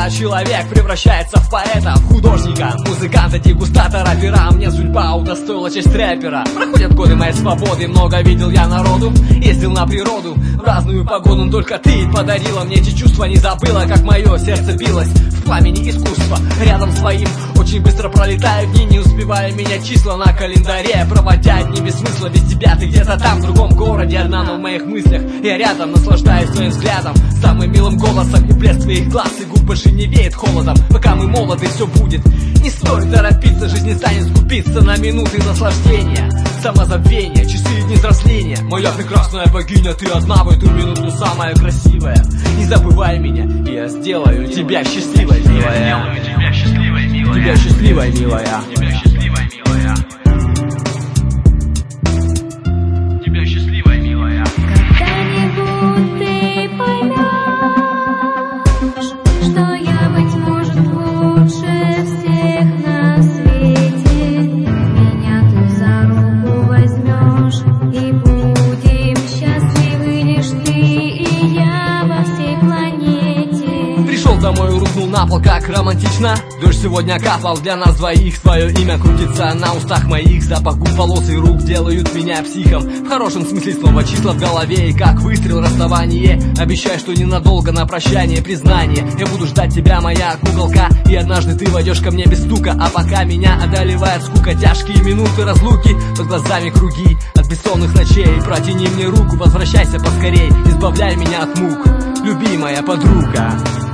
когда человек превращается в поэта, в художника, музыканта, дегустатора пера. Мне судьба удостоила честь рэпера. Проходят годы моей свободы, много видел я народу, ездил на природу в разную погоду. Но только ты подарила мне эти чувства, не забыла, как мое сердце билось в пламени искусства. Рядом с твоим очень быстро пролетают дни, не успевая менять числа на календаре, проводя дни без смысла. Без тебя ты где-то там, в другом городе, одна, но в моих мыслях я рядом, наслаждаюсь твоим взглядом, самым милым голосом, и блеск твоих глаз, и губ больше не веет холодом. Пока мы молоды, все будет, не стоит торопиться, жизнь не станет скупиться на минуты наслаждения, самозабвения, часы и дни взросления. Моя прекрасная богиня, ты одна в эту минуту самая красивая. Не забывай меня, и я сделаю тебя счастливой, милая. Тебя счастливой, милая. Тебя счастливой, милая. Тебя счастливой, милая. Тебя счастливой, милая. Когда-нибудь ты поймешь, что я, быть может, лучше всех на свете. Меня ты за руку возьмешь, и будем счастливы лишь ты и я во всей планете. Пришел домой, рухнул на пол, как романтично. Дождь сегодня капал для нас двоих, твое имя крутится на устах моих. Запах губ, волос и рук делают меня психом. В хорошем смысле снова числа в голове, и как выстрел расставание. Обещай, что ненадолго, на прощание признание. Я буду ждать тебя, моя куколка, и однажды ты войдешь ко мне без стука. А пока меня одолевает скука, тяжкие минуты разлуки, под глазами круги от бессонных ночей. Протяни мне руку, возвращайся поскорей, избавляй меня от мук, любимая подруга.